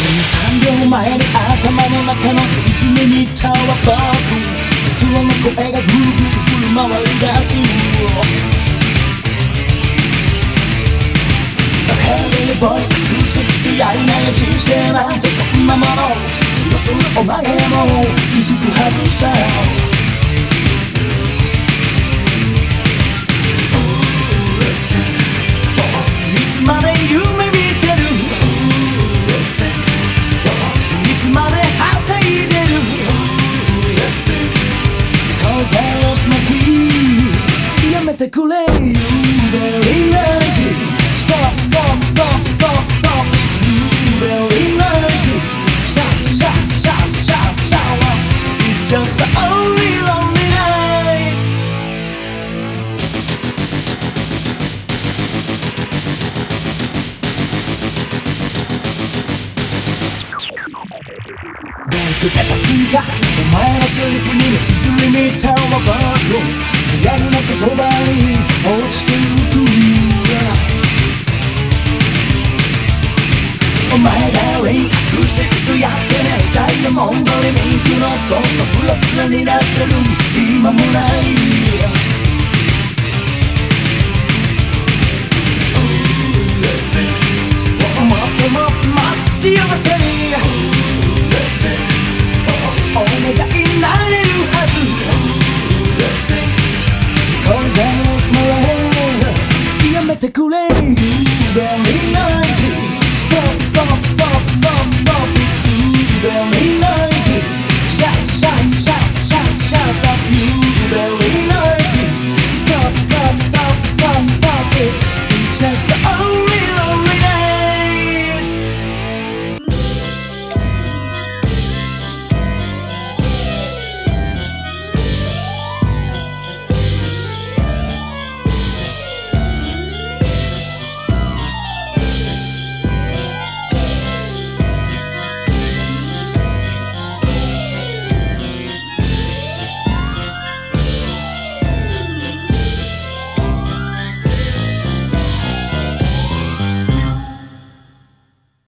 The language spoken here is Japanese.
3秒前に頭の中の泉にいたは僕。器の声がぐるぐるぐる回り出す。ヘビーボーイ空席とやりない人生なんてこんなもの。強するお前も気づくはずさ。いつまで夢見てる。いつまではしゃいでる。Cause I lost my key。 やめてくれ You very lazy。 Stop stop stop stop stop。 You very lazy。 Shout shout shout shout shout。 It's just the only lonely night。 僕たちがお前のセリフに泉みたは僕。リアルな言葉に落ちてゆく。お前だり空席とやってね。ダイヤモンドにミンクのコントフラフラになってる今もない。もっともっと待ち合わせ。